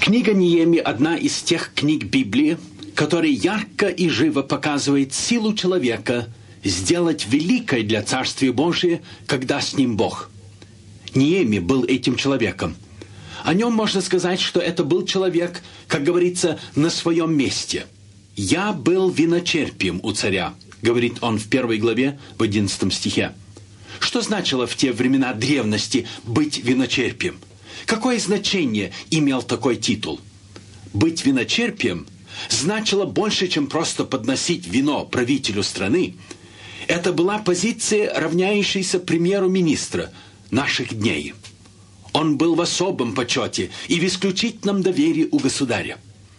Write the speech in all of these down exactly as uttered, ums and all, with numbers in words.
Книга Неемии – одна из тех книг Библии, которая ярко и живо показывает силу человека сделать великое для Царствия Божия, когда с ним Бог. Неемия был этим человеком. О нем можно сказать, что это был человек, как говорится, на своем месте. «Я был виночерпием у царя», говорит он в первой главе, в одиннадцатом стихе. Что значило в те времена древности быть виночерпием? Какое значение имел такой титул? Быть виночерпием значило больше, чем просто подносить вино правителю страны. Это была позиция, равняющаяся премьеру-министра наших дней. Он был в особом почете и в исключительном доверии у государя.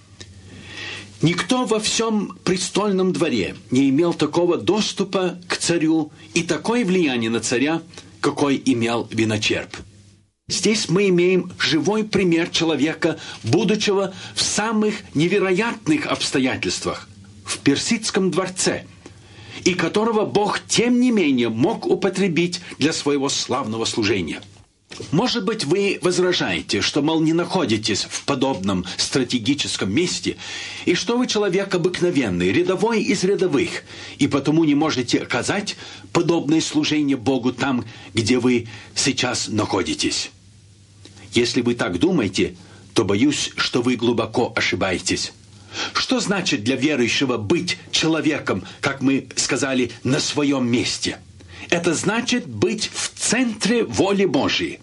Никто во всем престольном дворе не имел такого доступа к царю и такое влияние на царя, какой имел виночерп. Здесь мы имеем живой пример человека, будучего в самых невероятных обстоятельствах, в персидском дворце, и которого Бог, тем не менее, мог употребить для своего славного служения. Может быть, вы возражаете, что, мол, не находитесь в подобном стратегическом месте, и что вы человек обыкновенный, рядовой из рядовых, и потому не можете оказать подобное служение Богу там, где вы сейчас находитесь. Если вы так думаете, то боюсь, что вы глубоко ошибаетесь. Что значит для верующего быть человеком, как мы сказали, на своем месте? Это значит быть в центре воли Божьей.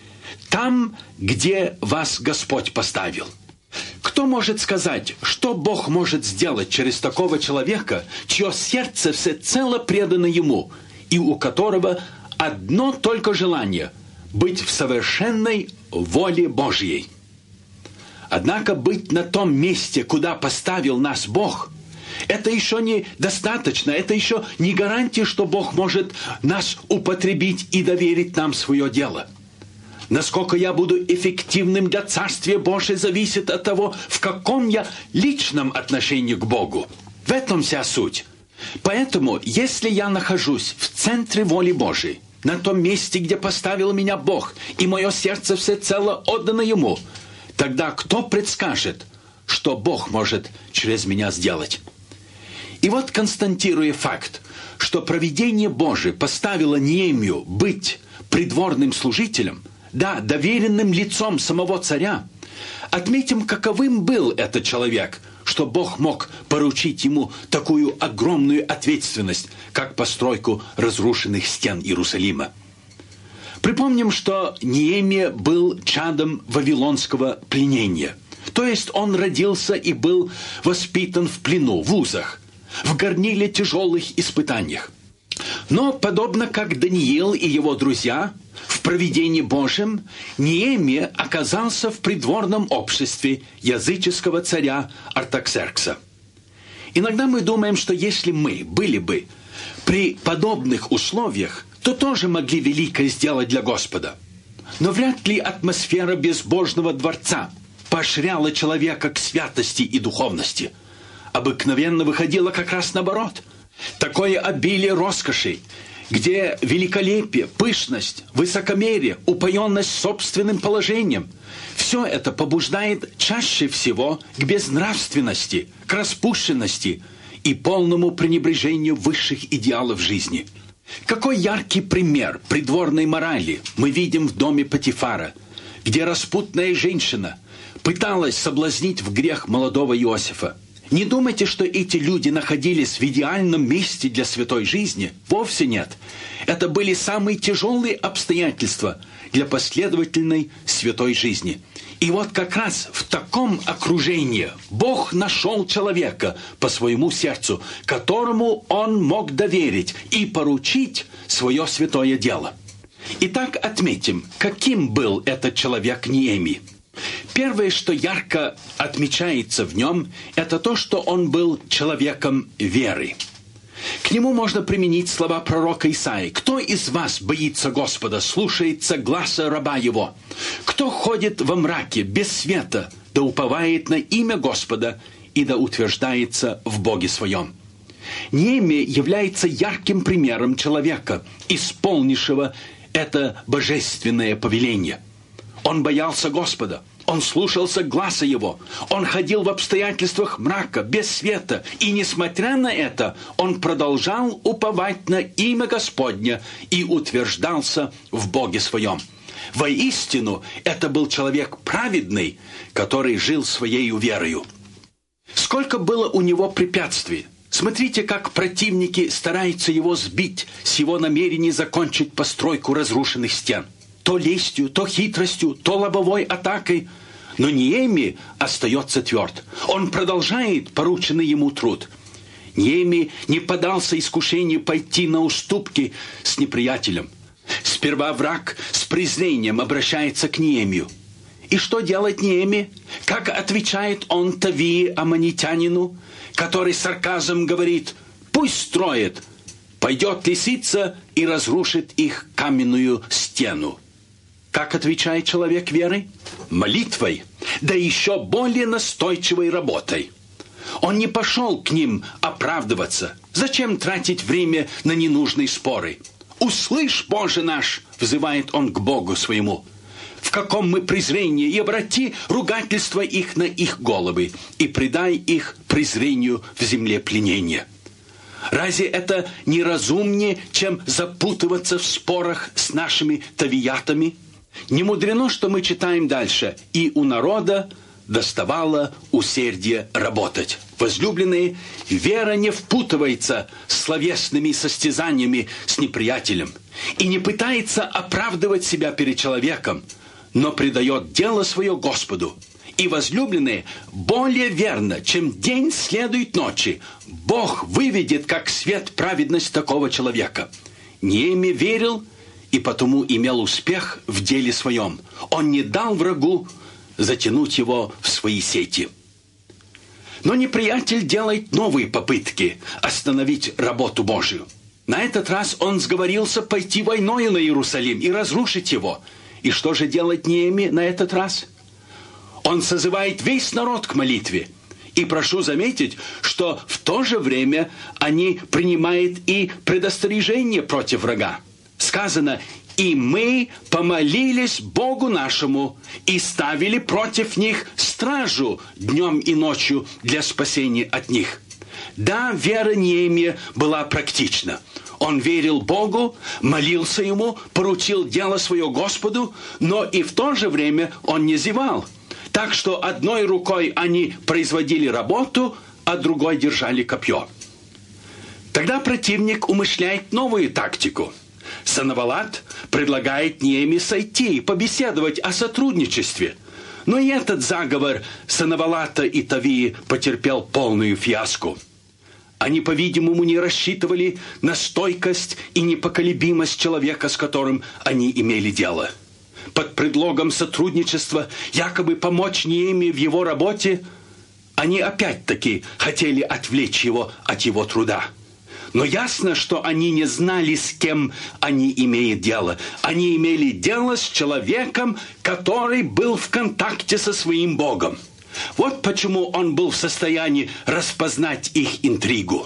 Там, где вас Господь поставил. Кто может сказать, что Бог может сделать через такого человека, чье сердце всецело предано Ему, и у которого одно только желание – быть в совершенной воле Божьей? Однако быть на том месте, куда поставил нас Бог, это еще не достаточно, это еще не гарантия, что Бог может нас употребить и доверить нам свое дело. Насколько я буду эффективным для Царствия Божия, зависит от того, в каком я личном отношении к Богу. В этом вся суть. Поэтому, если я нахожусь в центре воли Божией, на том месте, где поставил меня Бог, и мое сердце всецело отдано Ему, тогда кто предскажет, что Бог может через меня сделать? И вот, констатируя факт, что провидение Божие поставило Неемию быть придворным служителем, да, доверенным лицом самого царя, отметим, каковым был этот человек, что Бог мог поручить ему такую огромную ответственность, как постройку разрушенных стен Иерусалима. Припомним, что Неемия был чадом вавилонского пленения. То есть он родился и был воспитан в плену, в узах, в горниле тяжелых испытаниях. Но, подобно как Даниил и его друзья, в провидении Божьем, Неемия оказался в придворном обществе языческого царя Артаксеркса. Иногда мы думаем, что если мы были бы при подобных условиях, то тоже могли великое сделать для Господа. Но вряд ли атмосфера безбожного дворца поощряла человека к святости и духовности. Обыкновенно выходило как раз наоборот. Такое обилие роскоши, где великолепие, пышность, высокомерие, упоенность собственным положением – все это побуждает чаще всего к безнравственности, к распущенности и полному пренебрежению высших идеалов жизни. Какой яркий пример придворной морали мы видим в доме Потифара, где распутная женщина пыталась соблазнить в грех молодого Иосифа. Не думайте, что эти люди находились в идеальном месте для святой жизни. Вовсе нет. Это были самые тяжелые обстоятельства для последовательной святой жизни. И вот как раз в таком окружении Бог нашел человека по своему сердцу, которому Он мог доверить и поручить свое святое дело. Итак, отметим, каким был этот человек Неемия. Первое, что ярко отмечается в нем, это то, что он был человеком веры. К нему можно применить слова пророка Исаии: «Кто из вас боится Господа, слушается гласа раба его? Кто ходит во мраке, без света, да уповает на имя Господа и да утверждается в Боге своем?» Неемия является ярким примером человека, исполнившего это божественное повеление. Он боялся Господа. Он слушался гласа его. Он ходил в обстоятельствах мрака, без света. И, несмотря на это, он продолжал уповать на имя Господня и утверждался в Боге своем. Воистину, это был человек праведный, который жил своей верою. Сколько было у него препятствий. Смотрите, как противники стараются его сбить с его намерения закончить постройку разрушенных стен. То лестью, то хитростью, то лобовой атакой. Но Неемия остается тверд. Он продолжает порученный ему труд. Неемия не поддался искушению пойти на уступки с неприятелем. Сперва враг с презрением обращается к Неемию. И что делает Неемия? Как отвечает он Тавии аммонитянину, который сарказмом говорит: «Пусть строит, пойдет лисица и разрушит их каменную стену». Как отвечает человек веры? Молитвой, да еще более настойчивой работой. Он не пошел к ним оправдываться. Зачем тратить время на ненужные споры? «Услышь, Боже наш!» — взывает он к Богу своему. «В каком мы презрении, и обрати ругательство их на их головы, и предай их презрению в земле пленения». Разве это не разумнее, чем запутываться в спорах с нашими тавиятами? Не мудрено, что мы читаем дальше: «И у народа доставало усердие работать». Возлюбленные, вера не впутывается с словесными состязаниями с неприятелем и не пытается оправдывать себя перед человеком, но предает дело свое Господу. И, возлюбленные, более верно, чем день следует ночи, Бог выведет как свет праведность такого человека. Неемия верил и потому имел успех в деле своем. Он не дал врагу затянуть его в свои сети. Но неприятель делает новые попытки остановить работу Божию. На этот раз он сговорился пойти войною на Иерусалим и разрушить его. И что же делает Неемия на этот раз? Он созывает весь народ к молитве. И прошу заметить, что в то же время они принимают и предостережение против врага. Сказано: «И мы помолились Богу нашему и ставили против них стражу днем и ночью для спасения от них». Да, вера Неемия была практична. Он верил Богу, молился Ему, поручил дело свое Господу, но и в то же время он не зевал. Так что одной рукой они производили работу, а другой держали копье. Тогда противник умышляет новую тактику. Санавалат предлагает Неемии сойти и побеседовать о сотрудничестве. Но и этот заговор Санавалата и Тавии потерпел полную фиаско. Они, по-видимому, не рассчитывали на стойкость и непоколебимость человека, с которым они имели дело. Под предлогом сотрудничества, якобы помочь Неемии в его работе, они опять-таки хотели отвлечь его от его труда. Но ясно, что они не знали, с кем они имеют дело. Они имели дело с человеком, который был в контакте со своим Богом. Вот почему он был в состоянии распознать их интригу.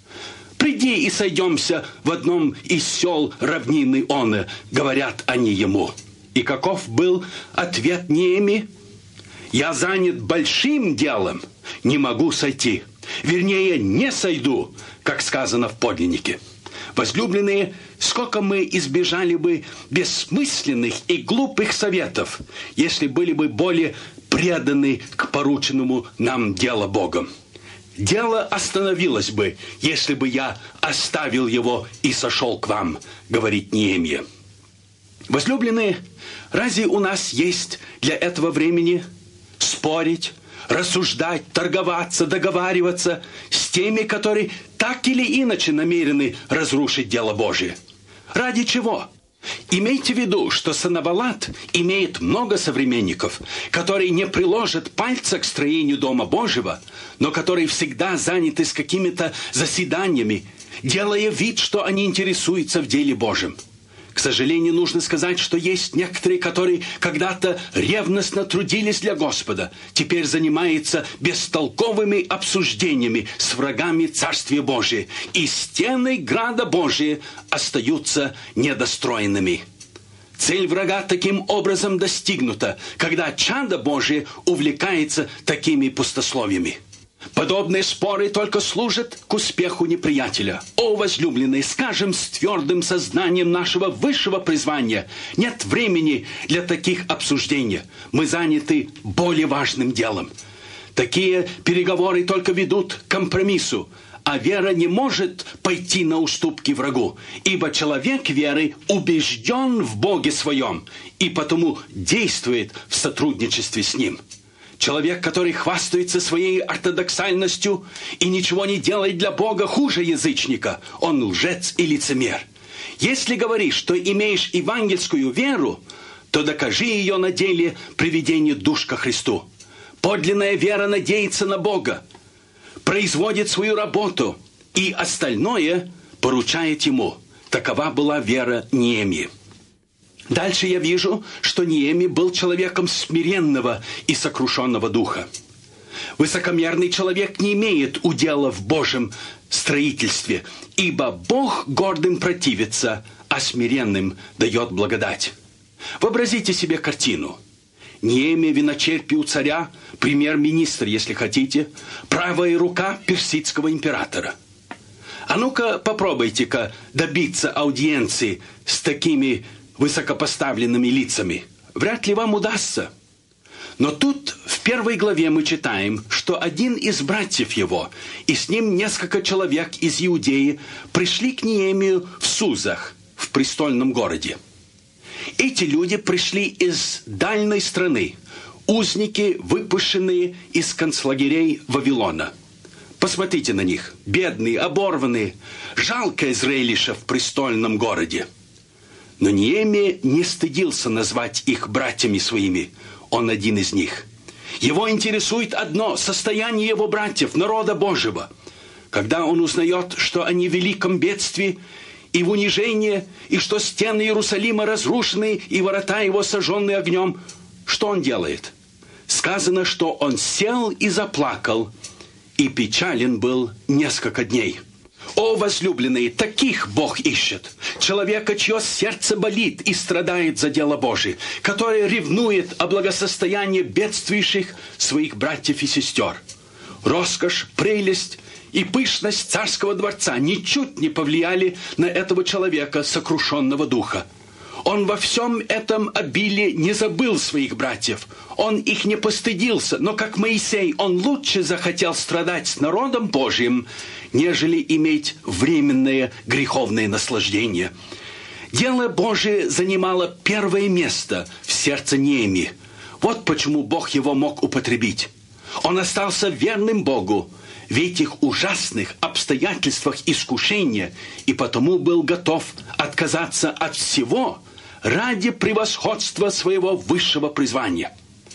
«Приди и сойдемся в одном из сел равнины Оны», — говорят они ему. И каков был ответ Неемии? «Я занят большим делом, не могу сойти. Вернее, не сойду», как сказано в подлиннике. Возлюбленные, сколько мы избежали бы бессмысленных и глупых советов, если были бы более преданы к порученному нам делу Богом. Дело остановилось бы, если бы я оставил его и сошел к вам, говорит Неемия. Возлюбленные, разве у нас есть для этого времени спорить, рассуждать, торговаться, договариваться с теми, которые так или иначе намерены разрушить дело Божие? Ради чего? Имейте в виду, что Санавалат имеет много современников, которые не приложат пальца к строению Дома Божьего, но которые всегда заняты с какими-то заседаниями, делая вид, что они интересуются в деле Божьем. К сожалению, нужно сказать, что есть некоторые, которые когда-то ревностно трудились для Господа, теперь занимаются бестолковыми обсуждениями с врагами Царствия Божия, и стены града Божия остаются недостроенными. Цель врага таким образом достигнута, когда чадо Божие увлекается такими пустословиями. Подобные споры только служат к успеху неприятеля. О, возлюбленные, скажем с твердым сознанием нашего высшего призвания, нет времени для таких обсуждений. Мы заняты более важным делом. Такие переговоры только ведут к компромиссу, а вера не может пойти на уступки врагу, ибо человек веры убежден в Боге своем и потому действует в сотрудничестве с Ним. Человек, который хвастается своей ортодоксальностью и ничего не делает для Бога, хуже язычника. Он лжец и лицемер. Если говоришь, что имеешь евангельскую веру, то докажи ее на деле приведения душ ко Христу. Подлинная вера надеется на Бога, производит свою работу и остальное поручает Ему. Такова была вера Неемии. Дальше я вижу, что Неемия был человеком смиренного и сокрушенного духа. Высокомерный человек не имеет удела в Божьем строительстве, ибо Бог гордым противится, а смиренным дает благодать. Вообразите себе картину. Неемия виночерпи у царя, премьер-министр, если хотите, правая рука персидского императора. А ну-ка попробуйте-ка добиться аудиенции с такими высокопоставленными лицами. Вряд ли вам удастся. Но тут в первой главе мы читаем, что один из братьев его и с ним несколько человек из Иудеи пришли к Неемию в Сузах, в престольном городе. Эти люди пришли из дальней страны, узники, выпущенные из концлагерей Вавилона. Посмотрите на них, бедные, оборванные, жалкое зрелище в престольном городе. Но Неемия не стыдился назвать их братьями своими, он один из них. Его интересует одно – состояние его братьев, народа Божьего. Когда он узнает, что они в великом бедствии и в унижении, и что стены Иерусалима разрушены, и ворота его сожжены огнем, что он делает? Сказано, что он сел и заплакал, и печален был несколько дней. О, возлюбленные, таких Бог ищет. Человека, чье сердце болит и страдает за дело Божие, который ревнует о благосостоянии бедствующих своих братьев и сестер. Роскошь, прелесть и пышность царского дворца ничуть не повлияли на этого человека, сокрушенного духа. Он во всем этом обилии не забыл своих братьев. Он их не постыдился, но как Моисей, он лучше захотел страдать с народом Божьим, нежели иметь временное греховное наслаждение. Дело Божие занимало первое место в сердце Неемии. Вот почему Бог его мог употребить. Он остался верным Богу в этих ужасных обстоятельствах искушения и потому был готов отказаться от всего ради превосходства своего высшего призвания.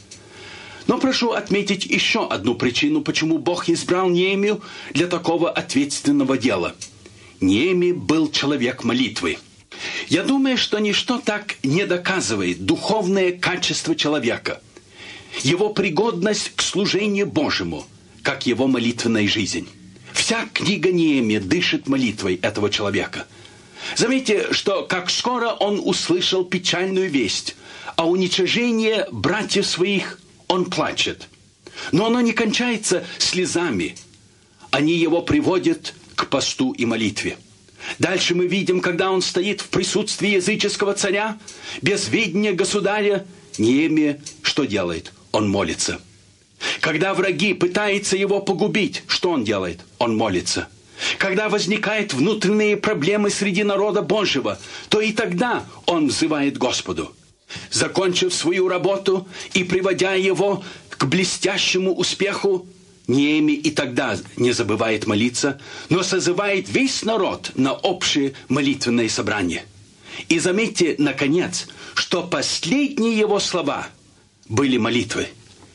Но прошу отметить еще одну причину, почему Бог избрал Неемию для такого ответственного дела. Неемия был человек молитвы. Я думаю, что ничто так не доказывает духовное качество человека, его пригодность к служению Божьему, как его молитвенная жизнь. Вся книга Неемии дышит молитвой этого человека. Заметьте, что как скоро он услышал печальную весть о уничтожении братьев своих, он плачет. Но оно не кончается слезами. Они его приводят к посту и молитве. Дальше мы видим, когда он стоит в присутствии языческого царя, без ведения государя, Неемия что делает? Он молится. Когда враги пытаются его погубить, что он делает? Он молится. Когда возникают внутренние проблемы среди народа Божьего, то и тогда он взывает Господу. Закончив свою работу и приводя его к блестящему успеху, Неемия и тогда не забывает молиться, но созывает весь народ на общее молитвенное собрание. И заметьте, наконец, что последние его слова были молитвы.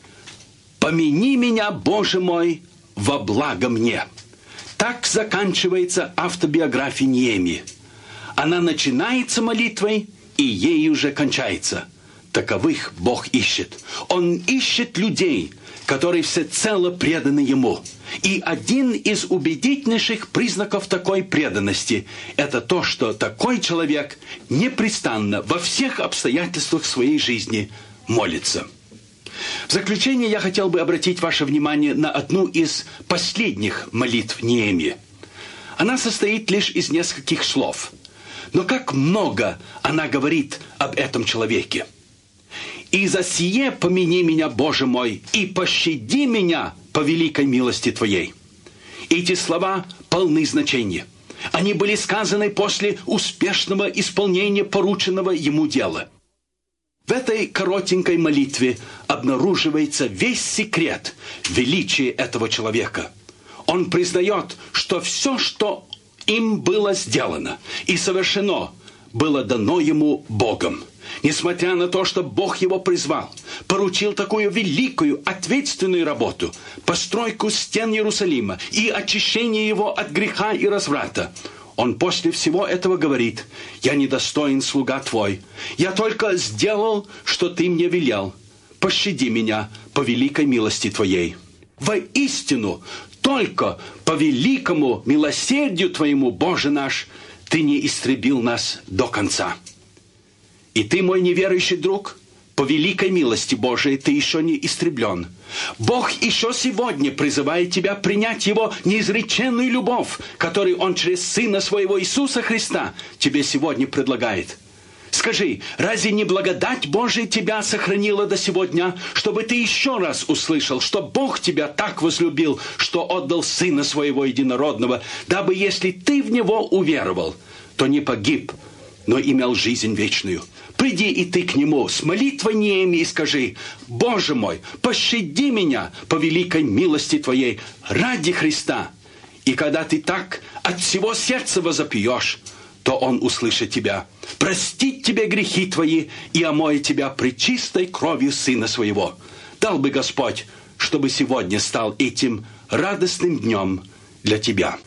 «Помяни меня, Боже мой, во благо мне». Так заканчивается автобиография Неемии. Она начинается молитвой, и ей уже кончается. Таковых Бог ищет. Он ищет людей, которые всецело преданы Ему. И один из убедительнейших признаков такой преданности – это то, что такой человек непрестанно во всех обстоятельствах своей жизни молится. В заключение я хотел бы обратить ваше внимание на одну из последних молитв Неемии. Она состоит лишь из нескольких слов. Но как много она говорит об этом человеке. «И за сие помяни меня, Боже мой, и пощади меня по великой милости Твоей». Эти слова полны значения. Они были сказаны после успешного исполнения порученного ему дела. В этой коротенькой молитве обнаруживается весь секрет величия этого человека. Он признает, что все, что им было сделано и совершено, было дано ему Богом. Несмотря на то, что Бог его призвал, поручил такую великую, ответственную работу, постройку стен Иерусалима и очищение его от греха и разврата, он после всего этого говорит: «Я недостоин слуга Твой. Я только сделал, что Ты мне велел. Пощади меня по великой милости Твоей». Воистину, только по великому милосердию Твоему, Боже наш, Ты не истребил нас до конца. И ты, мой неверующий друг, по великой милости Божией ты еще не истреблен. Бог еще сегодня призывает тебя принять Его неизреченную любовь, которую Он через Сына Своего Иисуса Христа тебе сегодня предлагает. Скажи, разве не благодать Божия тебя сохранила до сего дня, чтобы ты еще раз услышал, что Бог тебя так возлюбил, что отдал Сына Своего Единородного, дабы, если ты в Него уверовал, то не погиб, но имел жизнь вечную. Приди и ты к Нему с молитвой Неемии и скажи: «Боже мой, пощади меня по великой милости Твоей ради Христа». И когда ты так от всего сердца возопьешь, то Он услышит тебя, простит тебе грехи твои и омоет тебя пречистой кровью Сына Своего. Дал бы Господь, чтобы сегодня стал этим радостным днем для тебя.